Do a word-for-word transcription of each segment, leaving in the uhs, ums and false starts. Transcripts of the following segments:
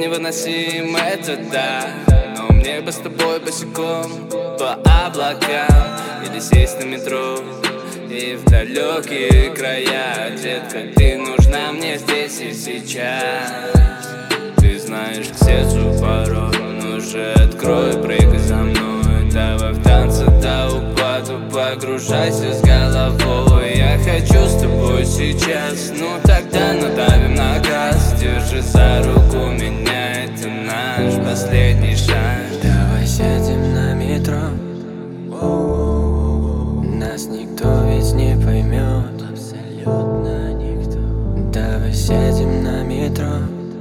невыносим, это да. Но мне бы с тобой босиком по облакам или сесть на метро и в далекие края. Детка, ты нужна мне здесь и сейчас. Ты знаешь, к сердцу порой, ну же открой, прыгай за мной. Давай в танце до упаду, погружайся с головой. Я хочу с тобой сейчас, ну тогда надавим на газ. Держи за руку меня, это наш последний шанс. Давай сядем на метро, нас никто ведь не поймет, абсолютно никто. Давай сядем на метро,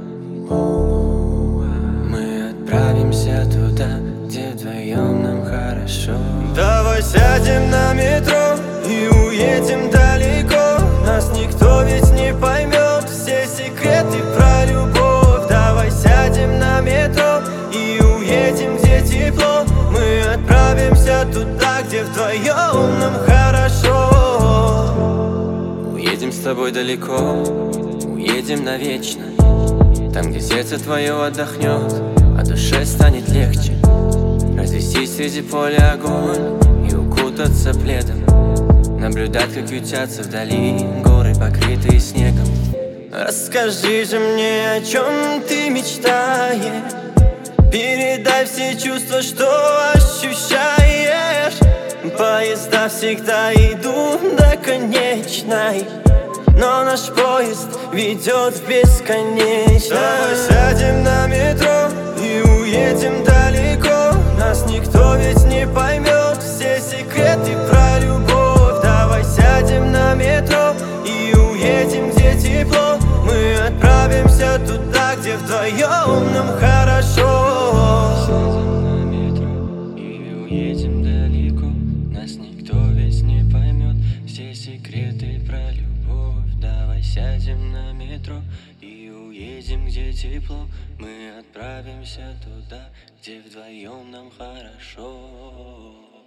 мы отправимся туда, где вдвоем нам хорошо. Давай сядем на метро и уедем далеко. Нас никто ведь не поймет все секреты про любовь. Давай сядем на метро и уедем, где тепло. Мы отправимся туда, где вдвоем нам хорошо. Уедем с тобой далеко, уедем навечно, там, где сердце твое отдохнет, а душе станет легче. Развести среди поля огонь и укутаться пледом, наблюдать, как ютятся вдали горы, покрытые снегом. Расскажи же мне, о чем ты мечтаешь. Передай все чувства, что ощущаешь. Поезда всегда идут до конечной, но наш поезд ведет в бесконечность. Давай сядем на метро и уедем далеко. Нас никто ведь не поймет все секреты про любовь. Давай сядем на метро и уедем, где тепло. Мы отправимся туда, где вдвоем нам хорошо. Сядем на метро и уедем далеко, нас никто ведь не поймет все секреты про любовь. Давай сядем на метро и уедем, где тепло. Мы отправимся туда, где вдвоем нам хорошо.